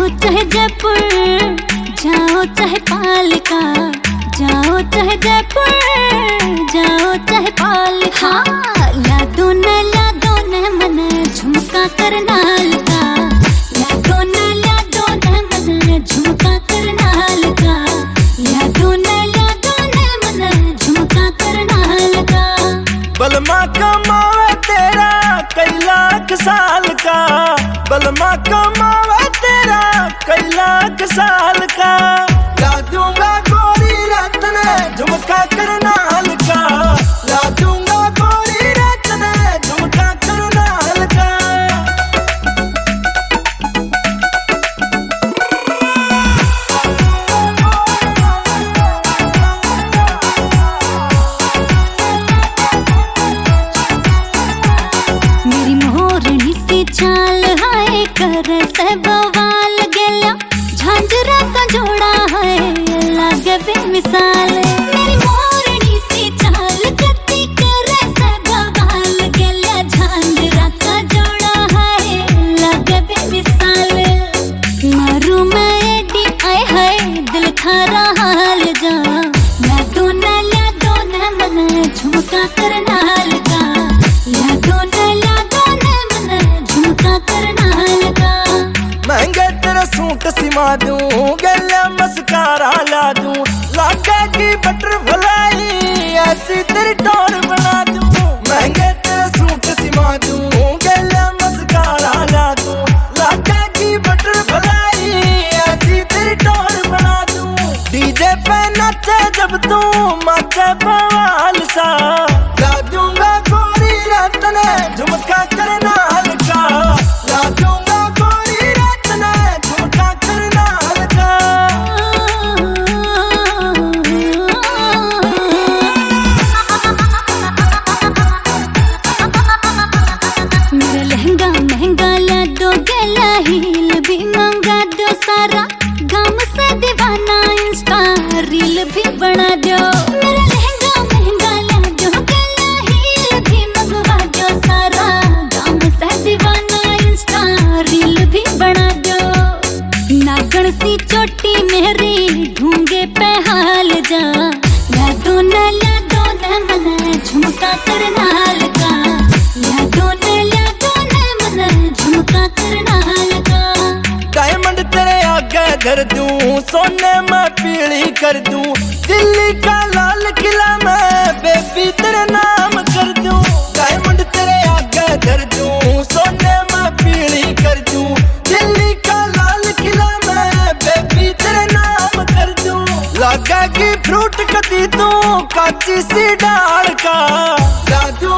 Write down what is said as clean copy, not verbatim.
चाहे जयपुर, जाओ चाहे पालिका, जाओ चाहे जयपुर, जाओ चाहे पालिका। लादो न मन झुमका करनाल का, लादो न मन झुमका करनाल का, लादो न मन झुमका करनाल का। बलमा कमावे तेरा कई लाख साल का, बलमा कमावे तेरा कई लाख साल का। ला दूंगा गोरी रत्न झुमका करनाल का, ला दूंगा गोरी रत्न झुमका करनाल का। मेरी मोरनी सी चाल हाय कर से बवाल गेला, झांझरा का जोड़ा है लागे बेमिसाल। मेरी मोरनी सी चाल कती कर से बवाल गेला, झांझरा का जोड़ा है लागे बेमिसाल। मारू मैं एडी आए हाय दिल थारा हाल जा, लादो न मन झुमका करनाल का, लादो न मन झुमका करनाल का। महंगे तेरा सूट सिमा दूं, गले मस्कारा ला दूं, लागे की बटरफ्लाई ऐसी तेरी टोर बना दूं। महंगे तेरा सूट सिमा दूं, गले मस्कारा ला दूं, लागे की बटरफ्लाई ऐसी तेरी टोर बना दूं। डीजे पे नाचे जब तू माचे बवाल सा, ला दूंगा गोरी रत्न झुमका करनाल का, ला दूंगा गोरी रत्न झुमका करनाल का। मेरा लहंगा महंगा ला दो, गला हील भी मंगा दो सारा, गम से दीवाना इंस्टा रील भी बना दो। मेरा लहंगा महंगा ला दो, गला हील भी मंगवा दो सारा, गम से दीवाना इंस्टा रील भी बना दो। नागण सी चोटी मेरी ढूंगे पे हाल जा, लादो न मन झुमका करनाल का, लादो न मन झुमका करनाल का। डायमंड तेरे आगे धर दूं, सोने में पीली कर दूं, दिल्ली का लाल किला मैं बेबी तेरे नाम कर दूं। डायमंड तेरे आगे धर दूं, सोने में पीली कर दूं, दिल्ली का लाल किला मैं बेबी तेरे नाम कर दूं। लागा की फ्रूट कती तू काची सी डाल का, ला दूं